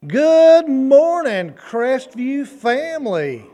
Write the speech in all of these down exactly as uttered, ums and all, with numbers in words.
Good morning, Crestview family.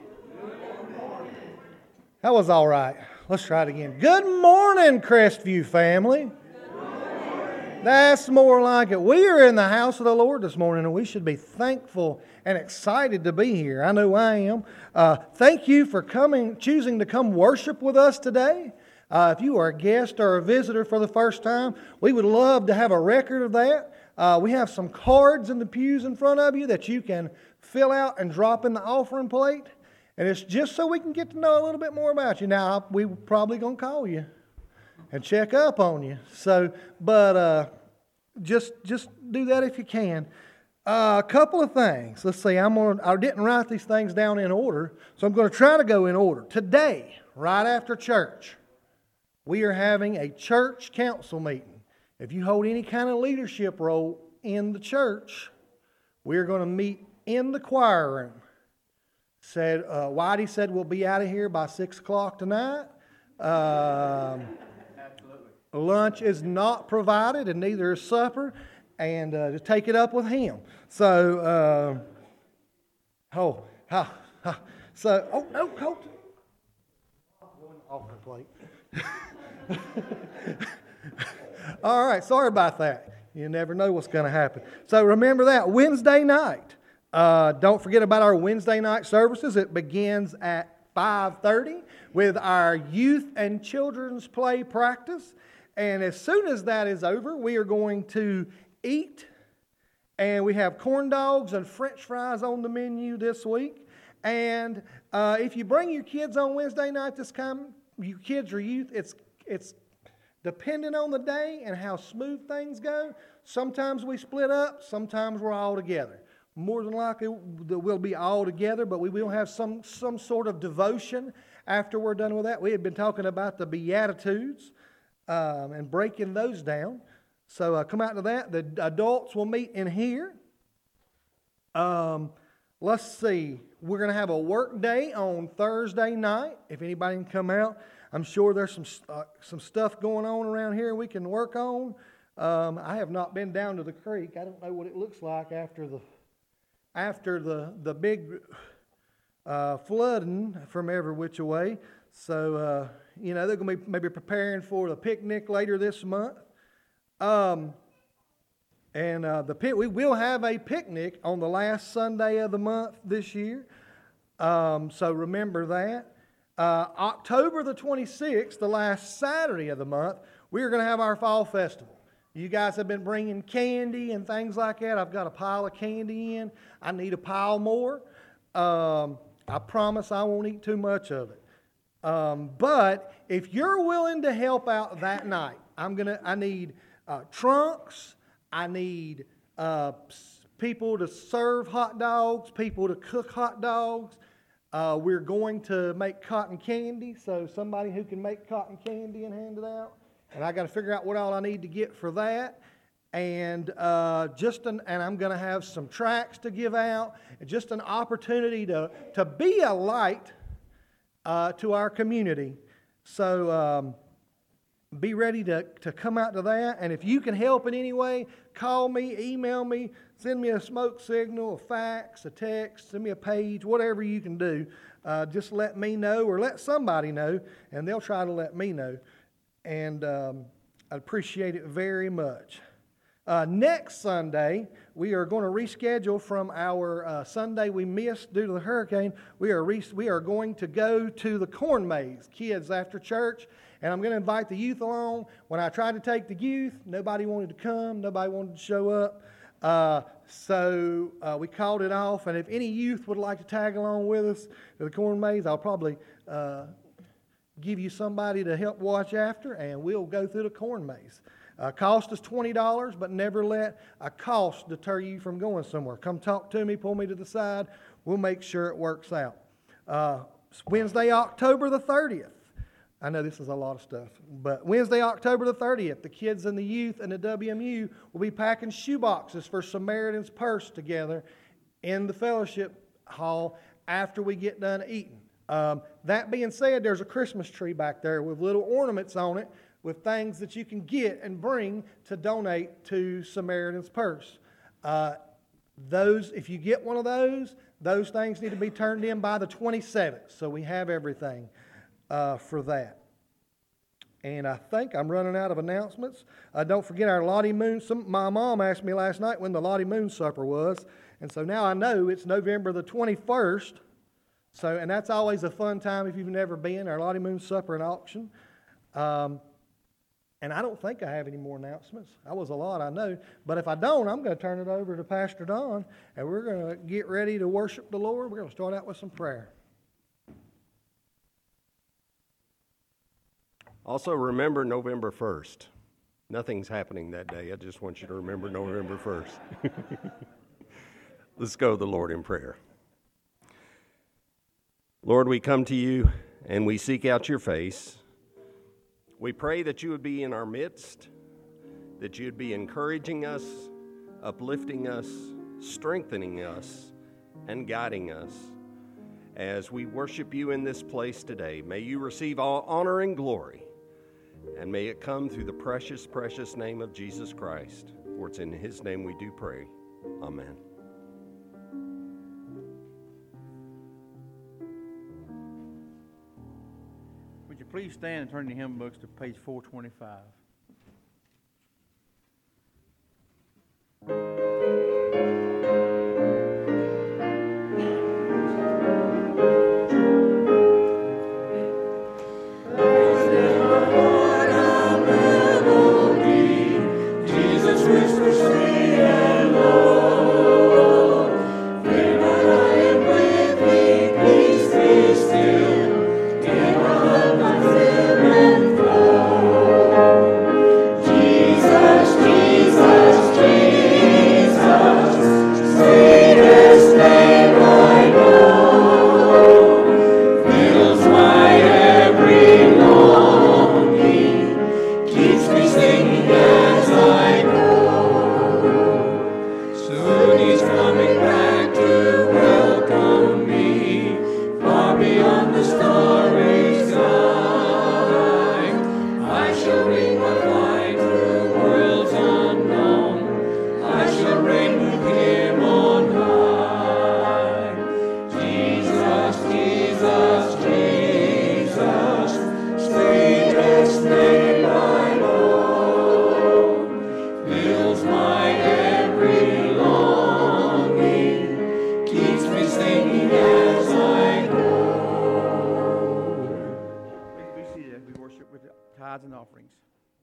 That was all right. Let's try it again. Good morning, Crestview family. That's more like it. We are in the house of the Lord this morning, and we should be thankful and excited to be here. I know I am. Uh, thank you for coming, choosing to come worship with us today. Uh, if you are a guest or a visitor for the first time, we would love to have a record of that. Uh, we have some cards in the pews in front of you that you can fill out and drop in the offering plate. And it's just so we can get to know a little bit more about you. Now, we're probably going to call you and check up on you. So, but uh, just just do that if you can. Uh, a couple of things. Let's see. I'm gonna, I didn't write these things down in order, so I'm going to try to go in order. Today, right after church, we are having a church council meeting. If you hold any kind of leadership role in the church, we're going to meet in the choir room. Said uh, Whitey said we'll be out of here by six o'clock tonight. Um, Absolutely. Lunch is not provided, and neither is supper. And uh, just take it up with him. So, uh, oh, ha, ha. So, oh no, hold. Off the plate. All right, sorry about that. You never know what's going to happen. So remember that, Wednesday night. Uh, don't forget about our Wednesday night services. It begins at five thirty with our youth and children's play practice. And as soon as that is over, we are going to eat. And we have corn dogs and French fries on the menu this week. And uh, if you bring your kids on Wednesday night this time, your kids or youth, it's it's depending on the day and how smooth things go. Sometimes we split up, sometimes we're all together. More than likely we'll be all together, but we will have some, some sort of devotion after we're done with that. We had been talking about the Beatitudes um, and breaking those down. So uh, come out to that. The adults will meet in here. Um, let's see. We're going to have a work day on Thursday night. If anybody can come out. I'm sure there's some uh, some stuff going on around here we can work on. Um, I have not been down to the creek. I don't know what it looks like after the after the the big uh, flooding from every which way. So uh, you know they're going to be maybe preparing for the picnic later this month. Um, and uh, the pit we will have a picnic on the last Sunday of the month this year. Um, so remember that. Uh, October the twenty-sixth, the last Saturday of the month, we are going to have our fall festival. You guys have been bringing candy and things like that. I've got a pile of candy in. I need a pile more. Um, I promise I won't eat too much of it. Um, but if you're willing to help out that night, I'm gonna. I need uh, trunks. I need uh, people to serve hot dogs. People to cook hot dogs. Uh, we're going to make cotton candy, so somebody who can make cotton candy and hand it out. And I got to figure out what all I need to get for that. And uh, just an, and I'm going to have some tracts to give out. Just an opportunity to to be a light uh, to our community. So um, be ready to to come out to that. And if you can help in any way, call me, email me. Send me a smoke signal, a fax, a text, send me a page, whatever you can do. Uh, just let me know or let somebody know, and they'll try to let me know. And um, I appreciate it very much. Uh, next Sunday, we are going to reschedule from our uh, Sunday we missed due to the hurricane. We are re- we are going to go to the corn maze, kids, after church. And I'm going to invite the youth along. When I tried to take the youth, nobody wanted to come. Nobody wanted to show up. Uh, so uh, we called it off, and if any youth would like to tag along with us to the corn maze, I'll probably uh, give you somebody to help watch after, and we'll go through the corn maze. Uh, cost us twenty dollars, but never let a cost deter you from going somewhere. Come talk to me, pull me to the side. We'll make sure it works out. Uh, Wednesday, October the thirtieth. I know this is a lot of stuff, but Wednesday, October the thirtieth, the kids and the youth and the W M U will be packing shoe boxes for Samaritan's Purse together in the fellowship hall after we get done eating. Um, that being said, there's a Christmas tree back there with little ornaments on it with things that you can get and bring to donate to Samaritan's Purse. Uh, those, if you get one of those, those things need to be turned in by the twenty-seventh. So we have everything uh, for that. And I think I'm running out of announcements. Uh, don't forget our Lottie Moon. Some, my mom asked me last night when the Lottie Moon Supper was. And so now I know it's November the twenty-first. So, and that's always a fun time if you've never been, our Lottie Moon Supper and auction. Um, and I don't think I have any more announcements. That was a lot, I know. But if I don't, I'm going to turn it over to Pastor Don, and we're going to get ready to worship the Lord. We're going to start out with some prayer. Also, remember November first. Nothing's happening that day. I just want you to remember November first. Let's go to the Lord in prayer. Lord, we come to you and we seek out your face. We pray that you would be in our midst, that you'd be encouraging us, uplifting us, strengthening us, and guiding us. As we worship you in this place today, may you receive all honor and glory. And may it come through the precious, precious name of Jesus Christ. For it's in his name we do pray. Amen. Would you please stand and turn your hymn books to page four twenty-five. Tithes and offerings.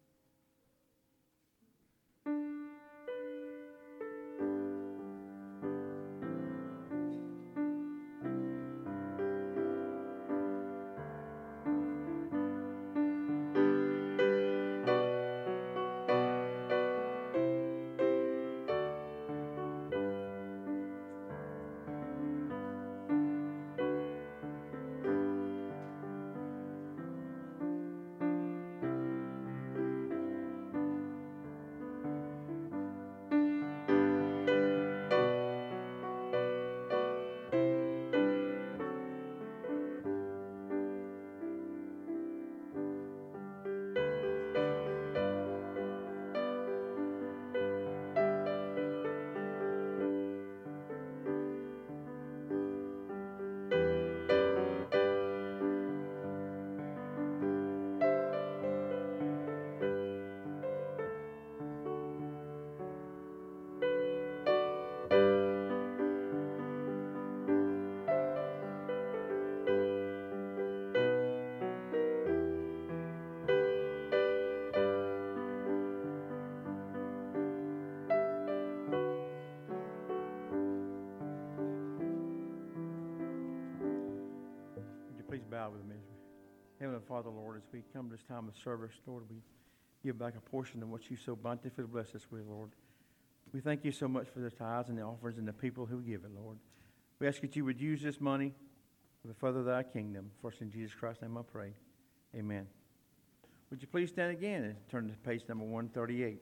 Please bow with me. Heavenly Father, Lord, as we come to this time of service, Lord, we give back a portion of what you so bountifully bless us with, Lord. We thank you so much for the tithes and the offerings and the people who give it, Lord. We ask that you would use this money for the further of thy kingdom. First in Jesus Christ's name I pray. Amen. Would you please stand again and turn to page number one thirty-eight.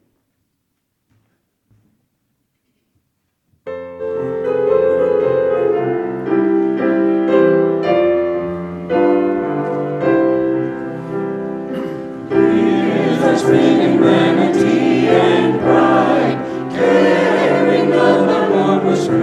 Bringing vanity and pride, caring none the one was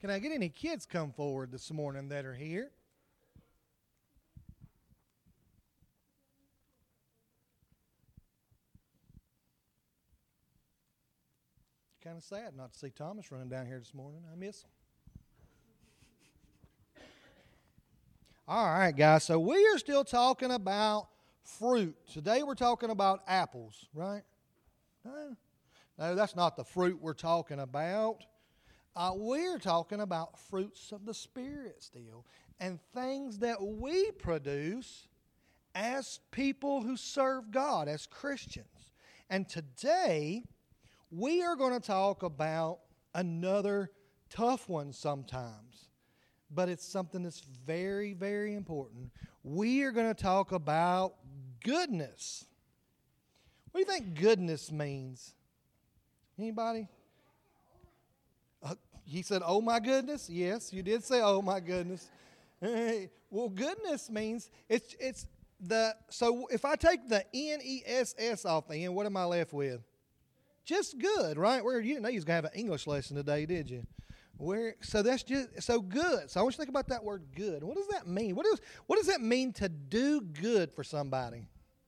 Can I get any kids come forward this morning that are here? Kind of sad not to see Thomas running down here this morning. I miss him. All right, guys. So we are still talking about fruit. Today we're talking about apples, right? No, no that's not the fruit we're talking about. Uh, we're talking about fruits of the Spirit still, and things that we produce as people who serve God, as Christians. And today we are going to talk about another tough one sometimes, but it's something that's very, very important. We are going to talk about goodness. What do you think goodness means? Anybody? Uh, he said, oh my goodness. Yes, you did say, oh my goodness. Well, goodness means, it's it's the, so if I take the N E S S off the end, what am I left with? Just good, right? Where you didn't know you was going to have an English lesson today, did you? Where so that's just so good. So I want you to think about that word good. What does that mean? What does what does that mean to do good for somebody?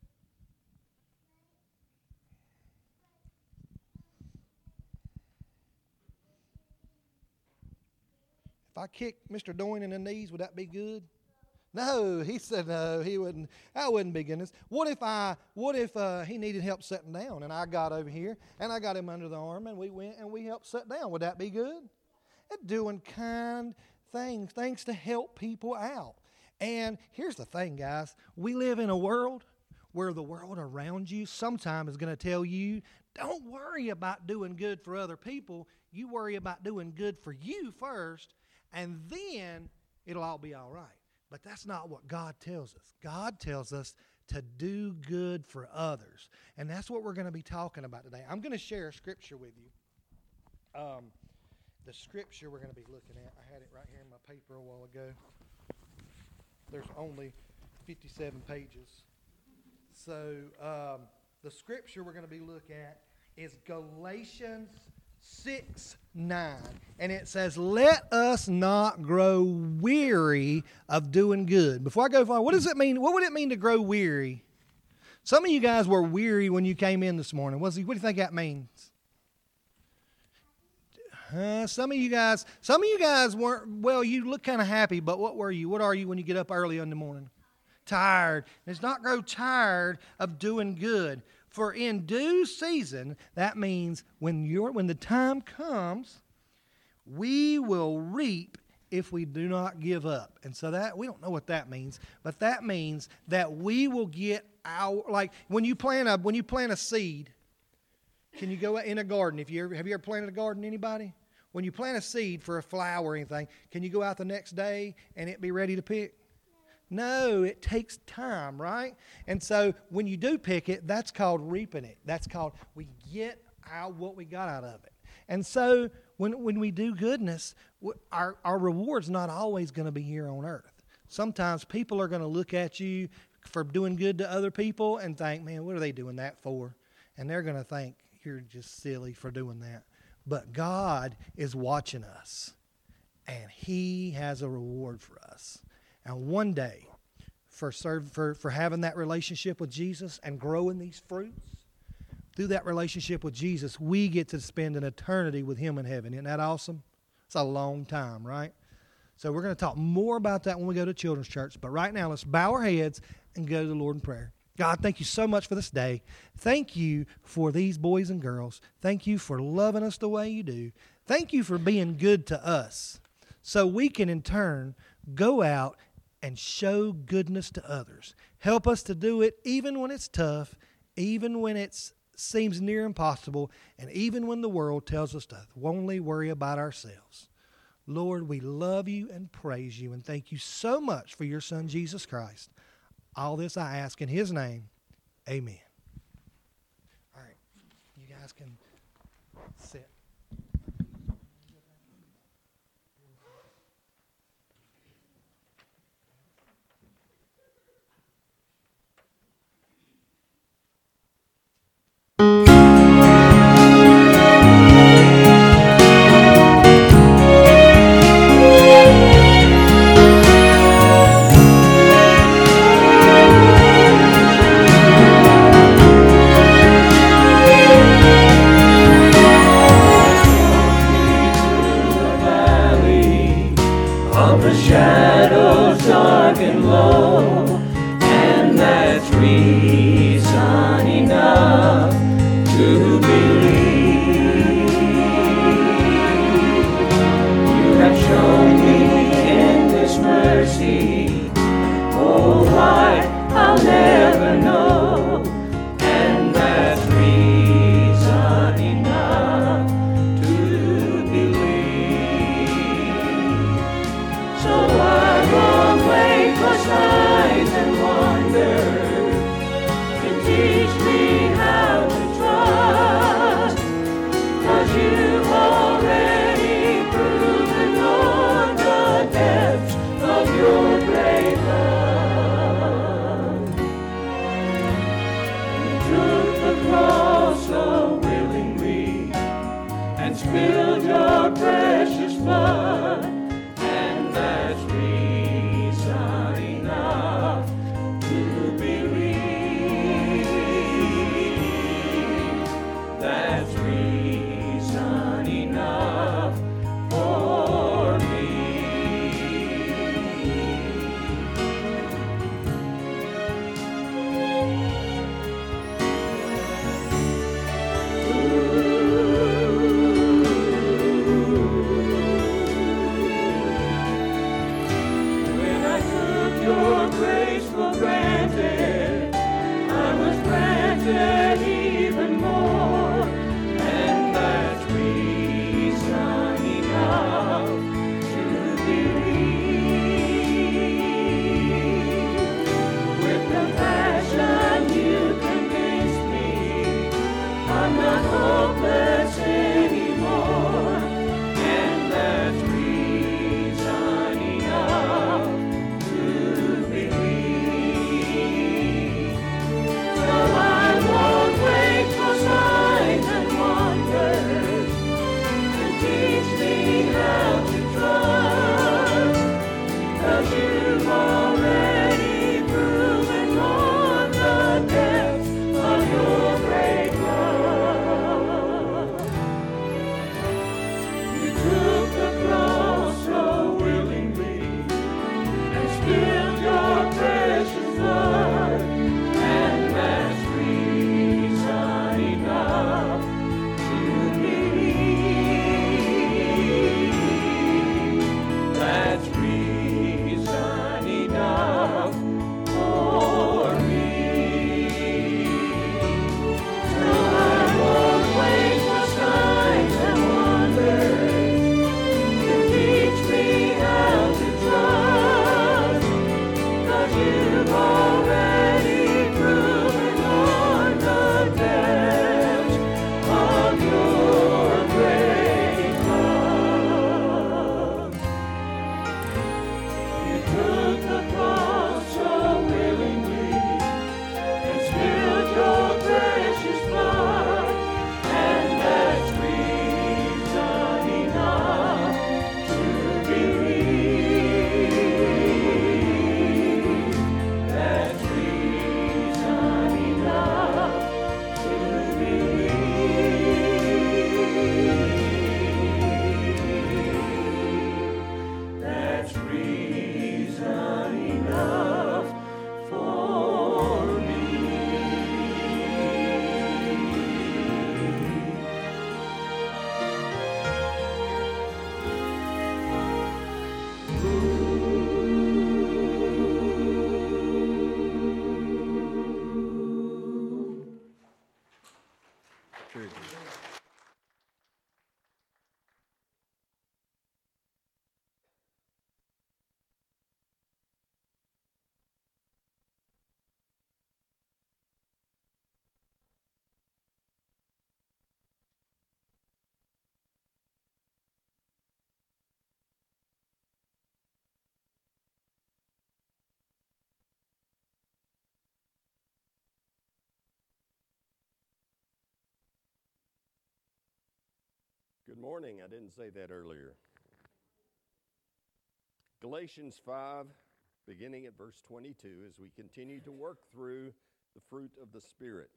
If I kick Mister Doyne in the knees, would that be good? No, he said no, he wouldn't. That wouldn't be goodness. What if I? What if uh, he needed help sitting down, and I got over here and I got him under the arm, and we went and we helped sit down? Would that be good? And doing kind things, things to help people out. And here's the thing, guys: we live in a world where the world around you sometimes is going to tell you, don't worry about doing good for other people. You worry about doing good for you first, and then it'll all be all right. But that's not what God tells us. God tells us to do good for others. And that's what we're going to be talking about today. I'm going to share a scripture with you. Um, the scripture we're going to be looking at, I had it right here in my paper a while ago. There's only fifty-seven pages. So um, the scripture we're going to be looking at is Galatians six nine, and it says, let us not grow weary of doing good. Before I go far, what does it mean? What would it mean to grow weary? Some of you guys were weary when you came in this morning. What do you think that means? Uh, some of you guys, some of you guys weren't, well, you look kind of happy, but what were you? What are you when you get up early in the morning? Tired. It's not grow tired of doing good. For in due season, that means when you're when the time comes, we will reap if we do not give up. And so that, we don't know what that means, but that means that we will get our, like when you plant a when you plant a seed, can you go in a garden? If you ever, have you ever planted a garden, anybody? When you plant a seed for a flower or anything, can you go out the next day and it be ready to pick? No, it takes time, right? And so when you do pick it, that's called reaping it. That's called we get out what we got out of it. And so when when we do goodness, our, our reward's not always going to be here on earth. Sometimes people are going to look at you for doing good to other people and think, man, what are they doing that for? And they're going to think, you're just silly for doing that. But God is watching us, and He has a reward for us. And one day, for, serve, for, for having that relationship with Jesus and growing these fruits, through that relationship with Jesus, we get to spend an eternity with Him in heaven. Isn't that awesome? It's a long time, right? So we're going to talk more about that when we go to Children's Church. But right now, let's bow our heads and go to the Lord in prayer. God, thank you so much for this day. Thank you for these boys and girls. Thank you for loving us the way you do. Thank you for being good to us so we can in turn go out and show goodness to others. Help us to do it even when it's tough, even when it seems near impossible, and even when the world tells us to only worry about ourselves. Lord, we love you and praise you and thank you so much for your Son, Jesus Christ. All this I ask in His name. Amen. All right. You guys can sit. spilled your precious blood, and that's reason enough to believe. That's reason enough for me. When I took your grace for granted, I was granted even more, and that's reason enough to believe. With compassion you convinced me I'm not hopeless anymore, and that's reason enough to believe. So I won't wait for signs and wonders to teach me how to trust, 'cause you've already proven on the depths of your great love. You took the cross so willingly and spilled your precious blood, and that's reason enough to believe. That's reason enough for me. So I won't wait for signs and wonders to teach me how to trust, 'cause you've already proven on the depths of your great love. You took the cross so willingly and spilled your precious blood, and that's reason enough to believe. That's reason enough to believe. That's reason enough for me. Good morning. I didn't say that earlier. Galatians five, beginning at verse twenty-two, as we continue to work through the fruit of the Spirit.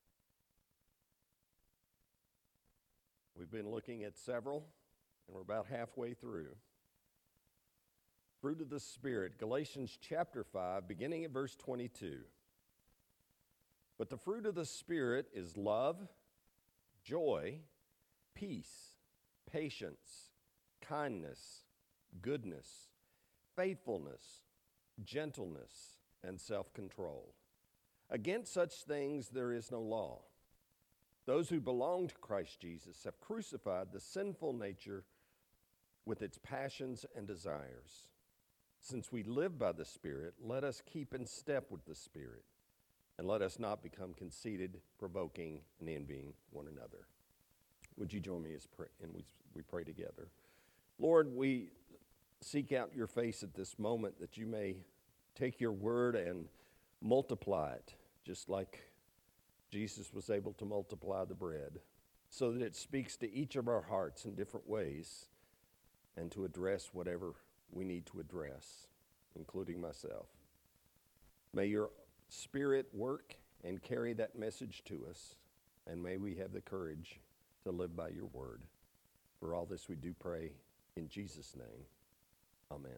We've been looking at several, and we're about halfway through. Fruit of the Spirit, Galatians chapter five, beginning at verse twenty-two. But the fruit of the Spirit is love, joy, peace, patience, kindness, goodness, faithfulness, gentleness, and self-control. Against such things there is no law. Those who belong to Christ Jesus have crucified the sinful nature with its passions and desires. Since we live by the Spirit, let us keep in step with the Spirit, and let us not become conceited, provoking, and envying one another. Would you join me as pray, and we, we pray together? Lord, we seek out your face at this moment that you may take your word and multiply it, just like Jesus was able to multiply the bread. so that it speaks to each of our hearts in different ways and to address whatever we need to address, including myself. May your Spirit work and carry that message to us, and may we have the courage to live by your word. For all this we do pray in Jesus' name. Amen.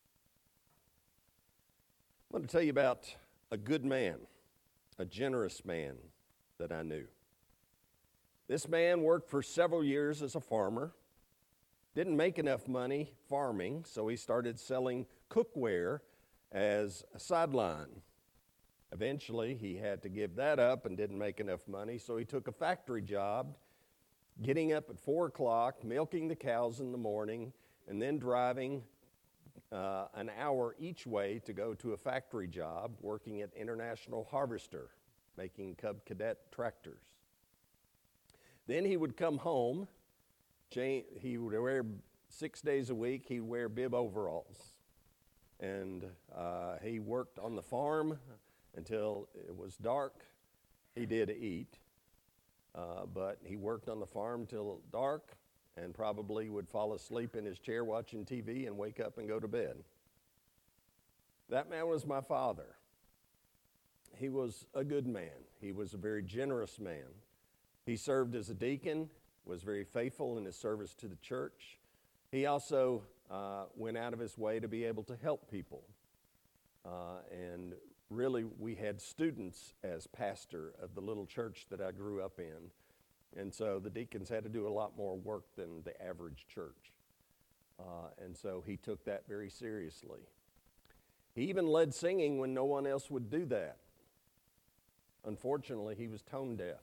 I want to tell you about a good man, a generous man that I knew. This man worked for several years as a farmer, didn't make enough money farming, so he started selling cookware as a sideline. Eventually, he had to give that up and didn't make enough money, so he took a factory job, getting up at four o'clock, milking the cows in the morning, and then driving uh, an hour each way to go to a factory job, working at International Harvester, making Cub Cadet tractors. Then he would come home. He would wear six days a week, he'd wear bib overalls. And uh, he worked on the farm until it was dark. He did eat, uh, but he worked on the farm till dark and probably would fall asleep in his chair watching T V and wake up and go to bed. That man was my father. He was a good man. He was a very generous man. He served as a deacon, was very faithful in his service to the church. He also uh, went out of his way to be able to help people. Uh, and really, we had students as pastor of the little church that I grew up in. And so the deacons had to do a lot more work than the average church. Uh, and so he took that very seriously. He even led singing when no one else would do that. Unfortunately, he was tone deaf.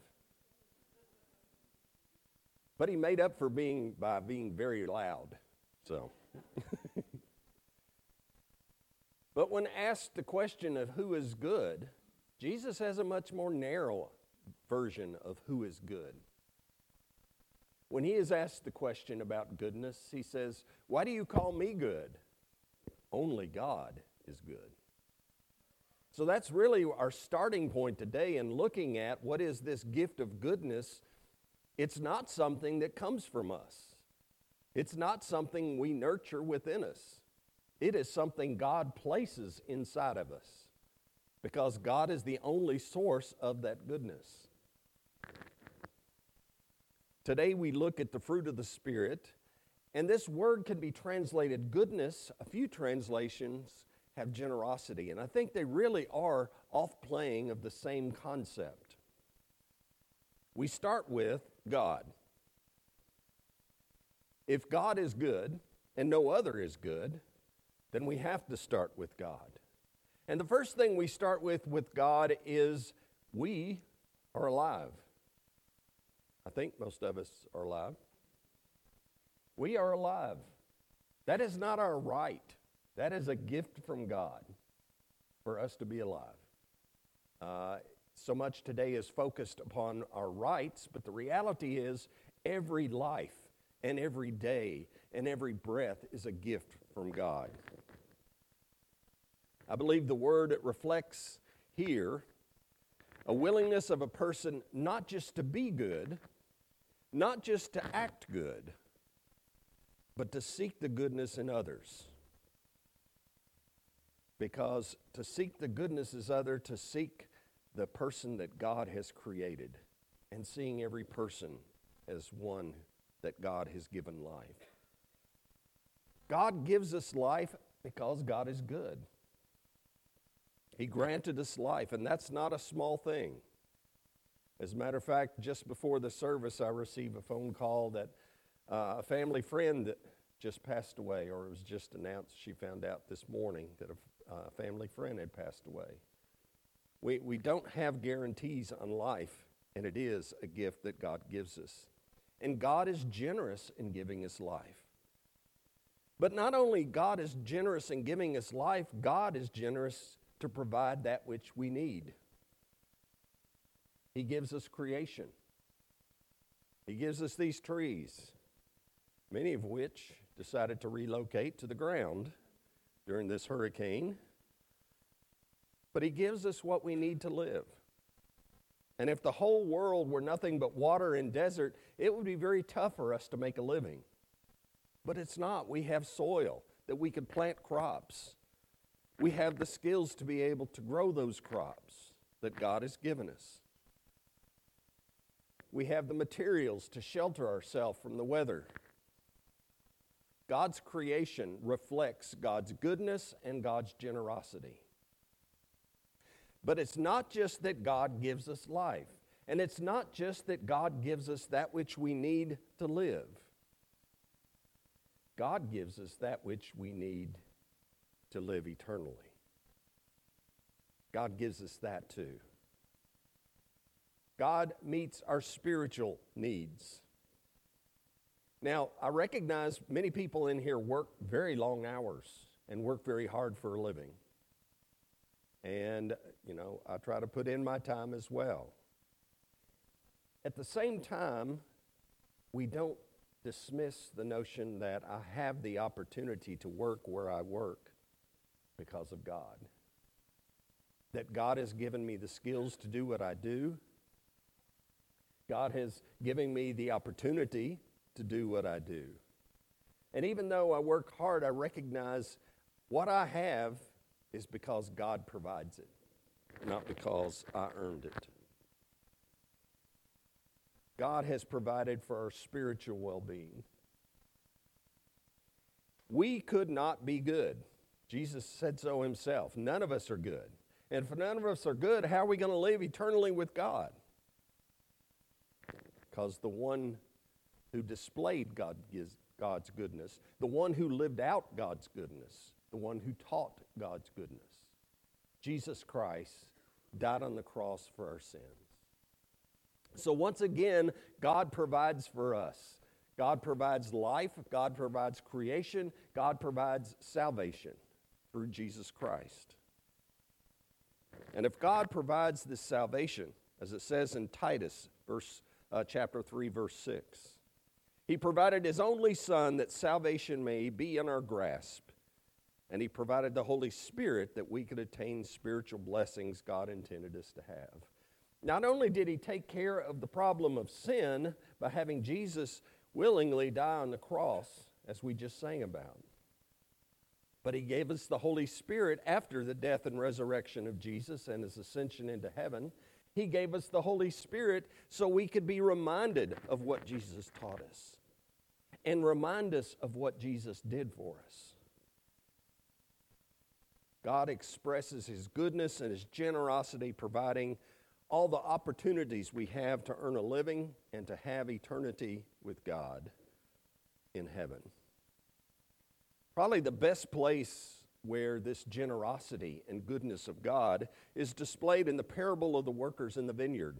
But he made up for being by being very loud. So, but when asked the question of who is good, Jesus has a much more narrow version of who is good. When he is asked the question about goodness, he says, "Why do you call me good? Only God is good." So that's really our starting point today in looking at what is this gift of goodness. It's not something that comes from us. It's not something we nurture within us. It is something God places inside of us because God is the only source of that goodness. Today we look at the fruit of the Spirit, and this word can be translated goodness. A few translations have generosity, and I think they really are off-playing of the same concept. We start with God. If God is good and no other is good, then we have to start with God. And the first thing we start with with God is we are alive. I think most of us are alive. We are alive. That is not our right. That is a gift from God for us to be alive. Uh, So much today is focused upon our rights, but the reality is every life and every day and every breath is a gift from God. I believe the word reflects here a willingness of a person not just to be good, not just to act good, but to seek the goodness in others. Because to seek the goodness is other, to seek the person that God has created, and seeing every person as one that God has given life. God gives us life because God is good. He granted us life, and that's not a small thing. As a matter of fact, just before the service, I received a phone call that uh, a family friend that just passed away, or it was just announced, she found out this morning that a uh, family friend had passed away. We, we don't have guarantees on life, and it is a gift that God gives us. And God is generous in giving us life. But not only God is generous in giving us life, God is generous to provide that which we need. He gives us creation. He gives us these trees, many of which decided to relocate to the ground during this hurricane. But he gives us what we need to live. And if the whole world were nothing but water and desert, it would be very tough for us to make a living. But it's not. We have soil that we could plant crops. We have the skills to be able to grow those crops that God has given us. We have the materials to shelter ourselves from the weather. God's creation reflects God's goodness and God's generosity. But it's not just that God gives us life, and it's not just that God gives us that which we need to live. God gives us that which we need to live eternally. God gives us that too. God meets our spiritual needs. Now, I recognize many people in here work very long hours and work very hard for a living. And, you know, I try to put in my time as well. At the same time, we don't dismiss the notion that I have the opportunity to work where I work because of God. That God has given me the skills to do what I do. God has given me the opportunity to do what I do. And even though I work hard, I recognize what I have is because God provides it, not because I earned it. God has provided for our spiritual well-being. We could not be good. Jesus said so himself. None of us are good. And if none of us are good, how are we going to live eternally with God? Because the one who displayed God gives God's goodness, the one who lived out God's goodness, the one who taught God's goodness, Jesus Christ, died on the cross for our sins. So once again, God provides for us. God provides life, God provides creation, God provides salvation through Jesus Christ. And if God provides this salvation, as it says in Titus, verse uh, chapter three, verse six, he provided his only Son that salvation may be in our grasp. And he provided the Holy Spirit that we could attain spiritual blessings God intended us to have. Not only did he take care of the problem of sin by having Jesus willingly die on the cross, as we just sang about, but he gave us the Holy Spirit after the death and resurrection of Jesus and his ascension into heaven. He gave us the Holy Spirit so we could be reminded of what Jesus taught us and remind us of what Jesus did for us. God expresses his goodness and his generosity, providing all the opportunities we have to earn a living and to have eternity with God in heaven. Probably the best place where this generosity and goodness of God is displayed in the parable of the workers in the vineyard.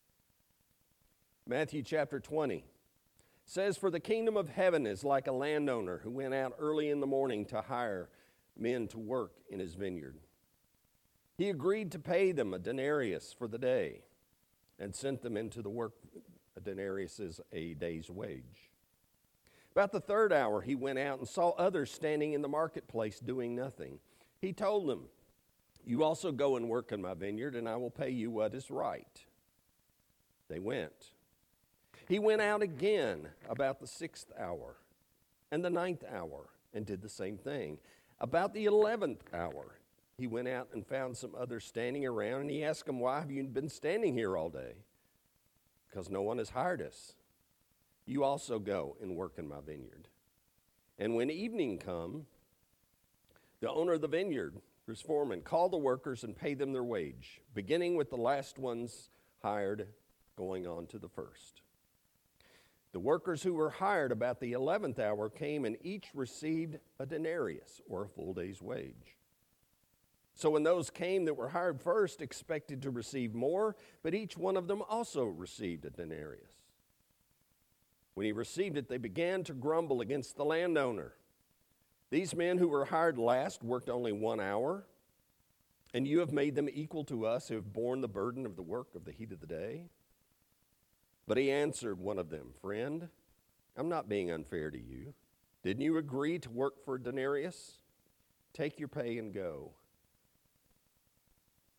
Matthew chapter twenty says, "For the kingdom of heaven is like a landowner who went out early in the morning to hire men to work in his vineyard. He agreed to pay them a denarius for the day and sent them into the work. A denarius is a day's wage. About the third hour, he went out and saw others standing in the marketplace doing nothing. He told them, 'You also go and work in my vineyard, and I will pay you what is right.' They went. He went out again about the sixth hour and the ninth hour and did the same thing. About the eleventh hour, he went out and found some others standing around, and he asked them, 'Why have you been standing here all day?' 'Because no one has hired us.' 'You also go and work in my vineyard.' And when evening come, the owner of the vineyard, his foreman, called the workers and paid them their wage, beginning with the last ones hired, going on to the first. The workers who were hired about the eleventh hour came and each received a denarius, or a full day's wage. So when those came that were hired first expected to receive more, but each one of them also received a denarius. When he received it, they began to grumble against the landowner. 'These men who were hired last worked only one hour, and you have made them equal to us who have borne the burden of the work of the heat of the day.' But he answered one of them, 'Friend, I'm not being unfair to you. Didn't you agree to work for a denarius? Take your pay and go.'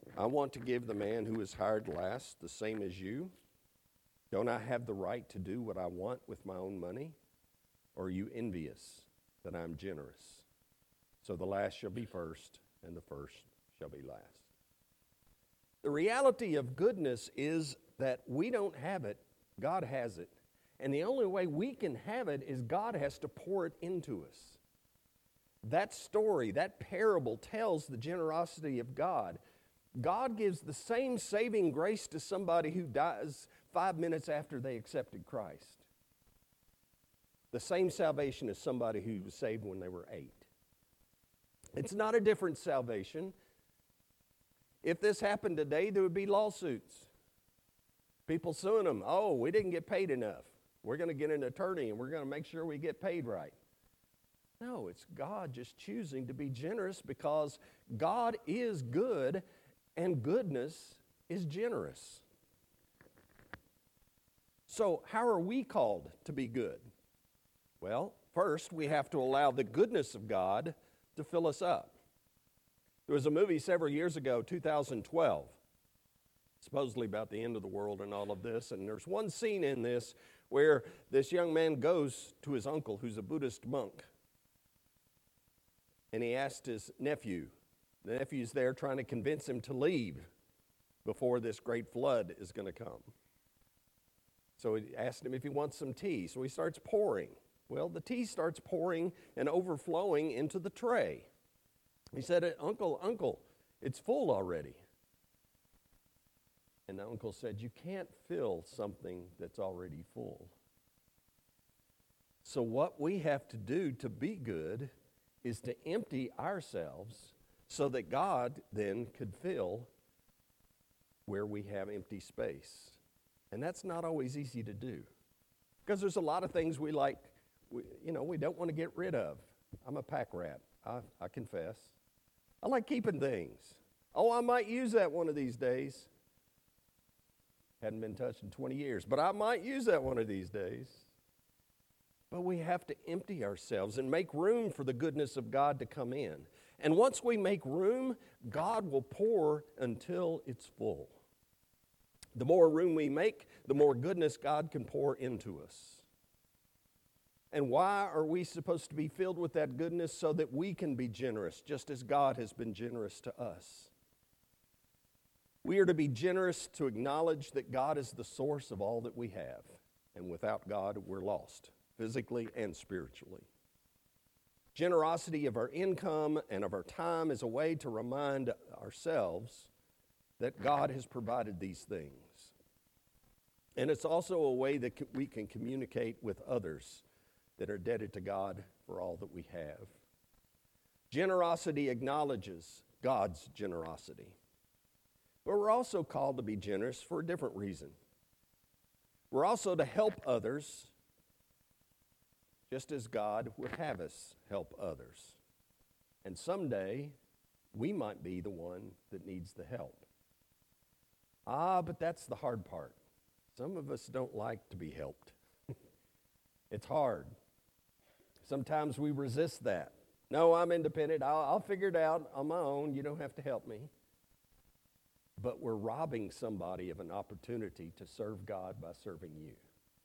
I want to give the man who is hired last the same as you. Don't I have the right to do what I want with my own money? Or are you envious that I'm generous? So the last shall be first, and the first shall be last. The reality of goodness is that we don't have it, God has it. And the only way we can have it is God has to pour it into us. That story, that parable tells the generosity of God. God gives the same saving grace to somebody who dies five minutes after they accepted Christ. The same salvation as somebody who was saved when they were eight. It's not a different salvation. If this happened today, there would be lawsuits. People suing them. Oh, we didn't get paid enough. We're going to get an attorney and we're going to make sure we get paid right. No, it's God just choosing to be generous because God is good and goodness is generous. So how are we called to be good? Well, first we have to allow the goodness of God to fill us up. There was a movie several years ago, two thousand twelve, supposedly about the end of the world and all of this, and there's one scene in this where this young man goes to his uncle who's a Buddhist monk, and he asked his nephew, the nephew's there trying to convince him to leave before this great flood is going to come. So he asked him if he wants some tea, so he starts pouring. Well, the tea starts pouring and overflowing into the tray. He said, Uncle, Uncle, it's full already. And the uncle said, you can't fill something that's already full. So what we have to do to be good is to empty ourselves so that God then could fill where we have empty space. And that's not always easy to do. Because there's a lot of things we like, we, you know, we don't want to get rid of. I'm a pack rat, I, I confess. I like keeping things. Oh, I might use that one of these days. Hadn't been touched in twenty years, but I might use that one of these days. But we have to empty ourselves and make room for the goodness of God to come in. And once we make room, God will pour until it's full. The more room we make, the more goodness God can pour into us. And why are we supposed to be filled with that goodness? So that we can be generous, just as God has been generous to us. We are to be generous to acknowledge that God is the source of all that we have. And without God, we're lost, physically and spiritually. Generosity of our income and of our time is a way to remind ourselves that God has provided these things. And it's also a way that we can communicate with others that are indebted to God for all that we have. Generosity acknowledges God's generosity. But we're also called to be generous for a different reason. We're also to help others just as God would have us help others. And someday, we might be the one that needs the help. Ah, but that's the hard part. Some of us don't like to be helped. It's hard. Sometimes we resist that. No, I'm independent. I'll, I'll figure it out on my own. You don't have to help me. But we're robbing somebody of an opportunity to serve God by serving you.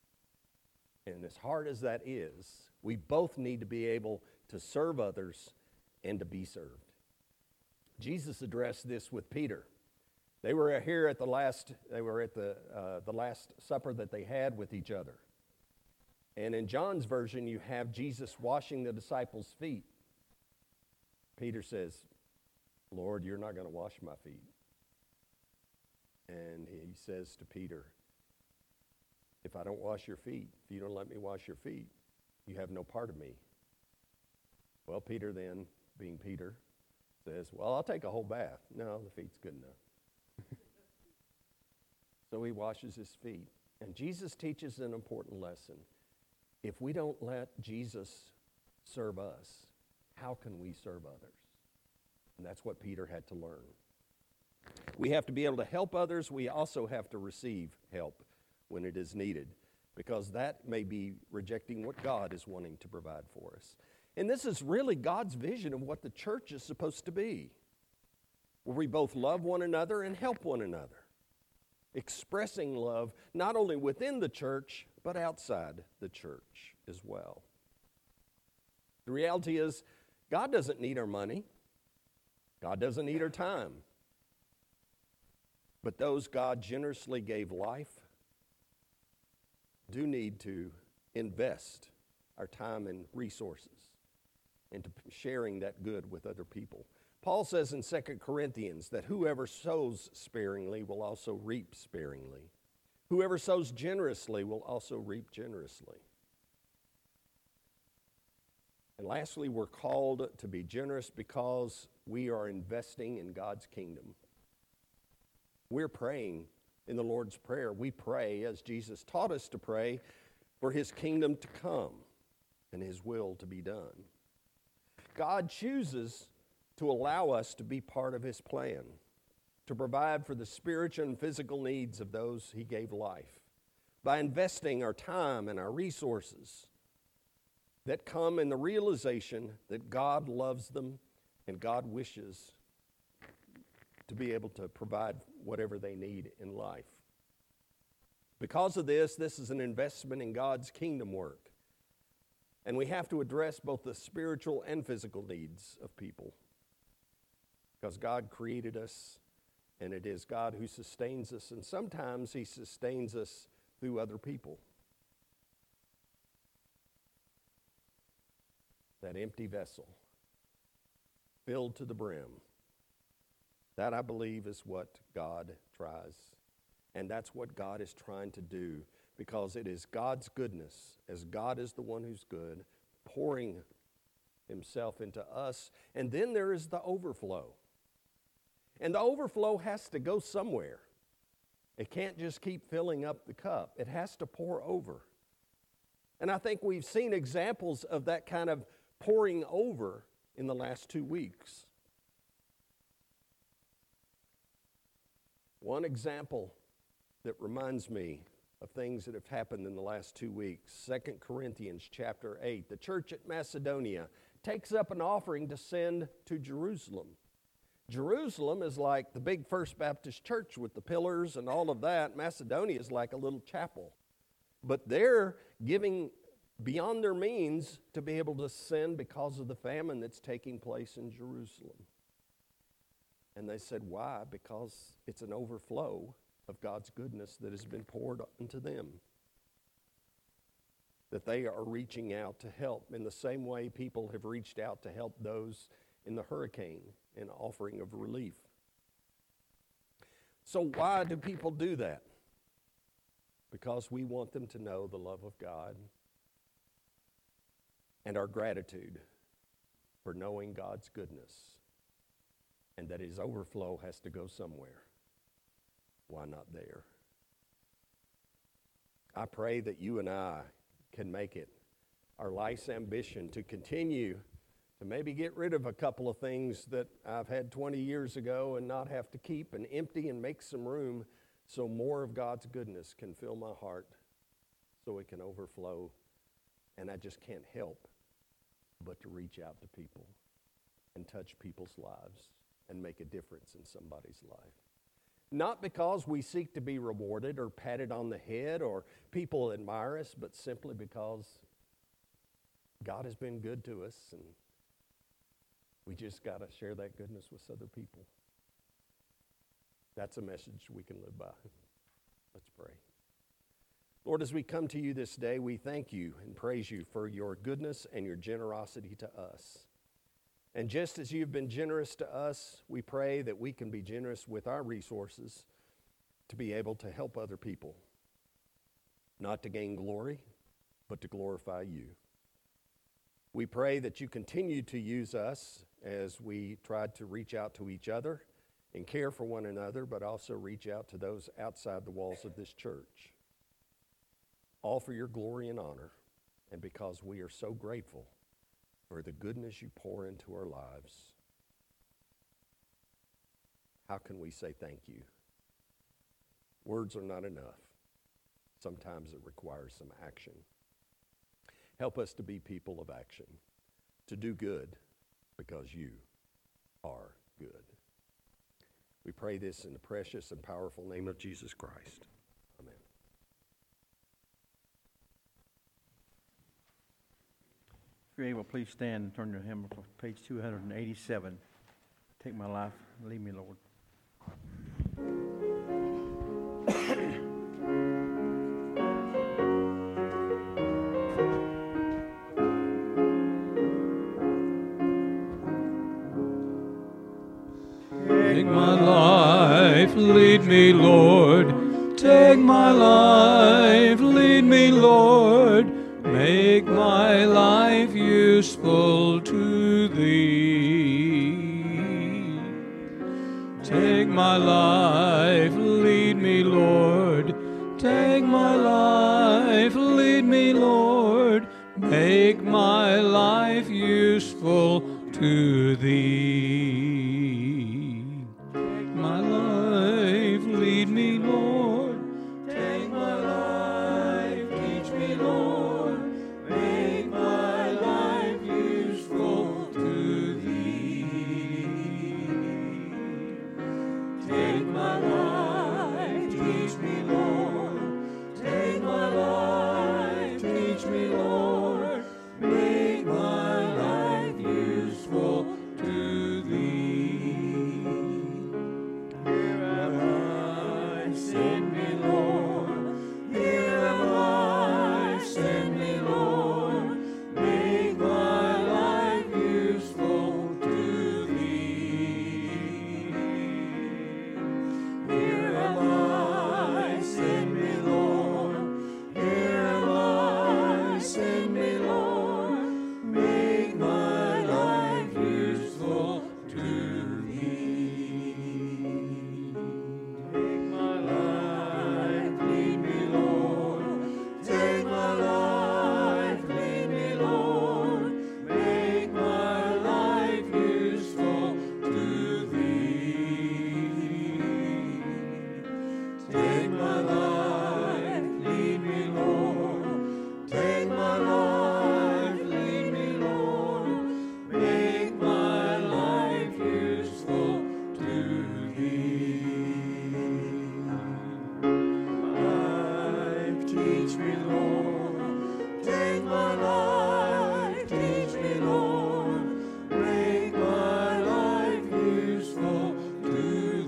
And as hard as that is, we both need to be able to serve others and to be served. Jesus addressed this with Peter. They were here at the last, they were at the, uh, the last supper that they had with each other. And in John's version, you have Jesus washing the disciples' feet. Peter says, Lord, you're not going to wash my feet. And he says to Peter, if I don't wash your feet, if you don't let me wash your feet, you have no part of me. Well, Peter then, being Peter, says, well, I'll take a whole bath. No, the feet's good enough. So he washes his feet. And Jesus teaches an important lesson. If we don't let Jesus serve us, how can we serve others? And that's what Peter had to learn. We have to be able to help others. We also have to receive help when it is needed, because that may be rejecting what God is wanting to provide for us. And this is really God's vision of what the church is supposed to be. where we both love one another and help one another, expressing love not only within the church, but outside the church as well. The reality is, God doesn't need our money. God doesn't need our time. But those God generously gave life do need to invest our time and resources into sharing that good with other people. Paul says in Second Corinthians that whoever sows sparingly will also reap sparingly. Whoever sows generously will also reap generously. And lastly, we're called to be generous because we are investing in God's kingdom. We're praying in the Lord's Prayer. We pray, as Jesus taught us to pray, for his kingdom to come and his will to be done. God chooses to allow us to be part of his plan, to provide for the spiritual and physical needs of those he gave life, by investing our time and our resources that come in the realization that God loves them and God wishes to be able to provide whatever they need in life. Because of this, this is an investment in God's kingdom work. And we have to address both the spiritual and physical needs of people. Because God created us, and it is God who sustains us, and sometimes he sustains us through other people. That empty vessel, filled to the brim, that I believe is what God tries. And that's what God is trying to do, because it is God's goodness, as God is the one who's good, pouring himself into us. And then there is the overflow. And the overflow has to go somewhere. It can't just keep filling up the cup. It has to pour over. And I think we've seen examples of that kind of pouring over in the last two weeks. One example that reminds me of things that have happened in the last two weeks, Second Corinthians chapter eight. The church at Macedonia takes up an offering to send to Jerusalem. Jerusalem is like the big First Baptist church with the pillars and all of that. Macedonia is like a little chapel. But they're giving beyond their means to be able to send because of the famine that's taking place in Jerusalem. And they said, why? Because it's an overflow of God's goodness that has been poured into them. That they are reaching out to help in the same way people have reached out to help those in the hurricane in offering of relief. So why do people do that? Because we want them to know the love of God and our gratitude for knowing God's goodness, and that his overflow has to go somewhere. Why not there? I pray that you and I can make it our life's ambition to continue to maybe get rid of a couple of things that I've had twenty years ago and not have to keep and empty and make some room so more of God's goodness can fill my heart, so it can overflow. And I just can't help but to reach out to people and touch people's lives and make a difference in somebody's life. Not because we seek to be rewarded or patted on the head or people admire us, but simply because God has been good to us, and we just got to share that goodness with other people. That's a message we can live by. Let's pray. Lord, as we come to you this day, we thank you and praise you for your goodness and your generosity to us. And just as you've been generous to us, we pray that we can be generous with our resources to be able to help other people, not to gain glory, but to glorify you. We pray that you continue to use us as we try to reach out to each other and care for one another, but also reach out to those outside the walls of this church. All for your glory and honor, and because we are so grateful for the goodness you pour into our lives. How can we say thank you? Words are not enough. Sometimes it requires some action. Help us to be people of action, to do good because you are good. We pray this in the precious and powerful name of Jesus Christ. Amen. If you're able, please stand and turn your hymn to page two eighty-seven. Take my life, lead me, Lord. Take my life, lead me, Lord. Take my life, lead me, Lord. Make my life useful to Thee. Take my life, lead me, Lord. Take my life, lead me, Lord. Make my life useful to Thee. Take my life, lead me, Lord. Take my life, teach me, Lord. Make my life useful to Thee. Take my life, teach me, Lord. Take my life, teach me, Lord. Make my life useful to Thee. Here am I, send me, Lord. Here am I, send me, Lord. Make my life useful to Thee. Here am I, send me, Lord. Here am I, send me, Lord. Make my life useful to Thee. Take my life, lead me, Lord. Take my life, lead me, Lord. Make my life useful to Thee. Take my life, lead me, Lord. Take my life, lead me, Lord. Make my life useful to Thee. Life, teach me, Lord. Take my life, teach me, Lord. Make my life useful to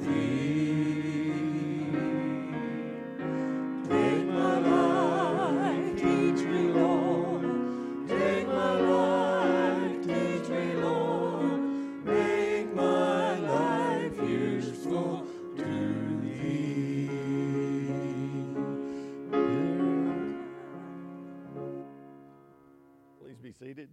Thee. Take my life, teach me, Lord. Take my life, teach me, Lord. Make my life useful to Thee. Please be seated.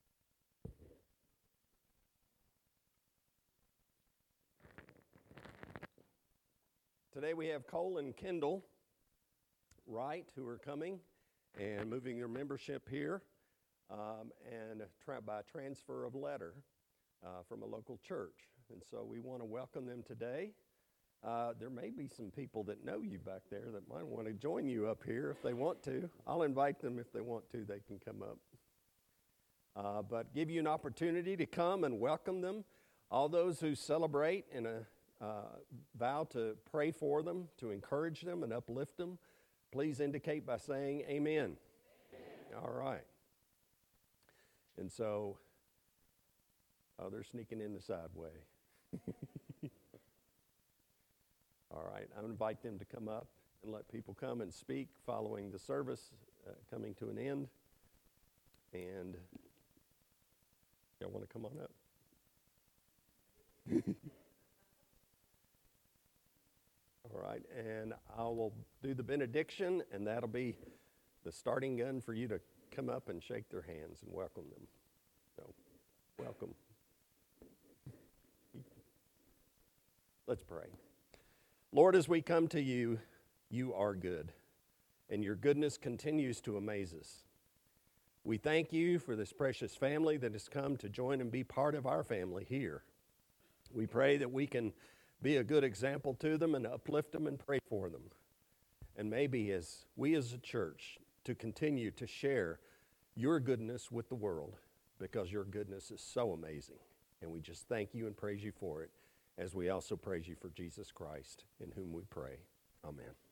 Today we have Cole and Kendall Wright who are coming and moving their membership here um, and tra- by transfer of letter uh, from a local church. And so we want to welcome them today. Uh, there may be some people that know you back there that might want to join you up here if they want to. I'll invite them if they want to. They can come up. Uh, but give you an opportunity to come and welcome them. All those who celebrate and uh, uh, vow to pray for them, to encourage them and uplift them, please indicate by saying amen. Amen. All right. And so, oh, they're sneaking in the side way. All right, I invite them to come up and let people come and speak following the service uh, coming to an end. And y'all want to come on up? All right, and I will do the benediction, and that'll be the starting gun for you to come up and shake their hands and welcome them. So, welcome. Let's pray. Lord, as we come to you, you are good, and your goodness continues to amaze us. We thank you for this precious family that has come to join and be part of our family here. We pray that we can be a good example to them and uplift them and pray for them. And maybe as we as a church to continue to share your goodness with the world, because your goodness is so amazing. And we just thank you and praise you for it. as we also praise you for Jesus Christ, in whom we pray. Amen.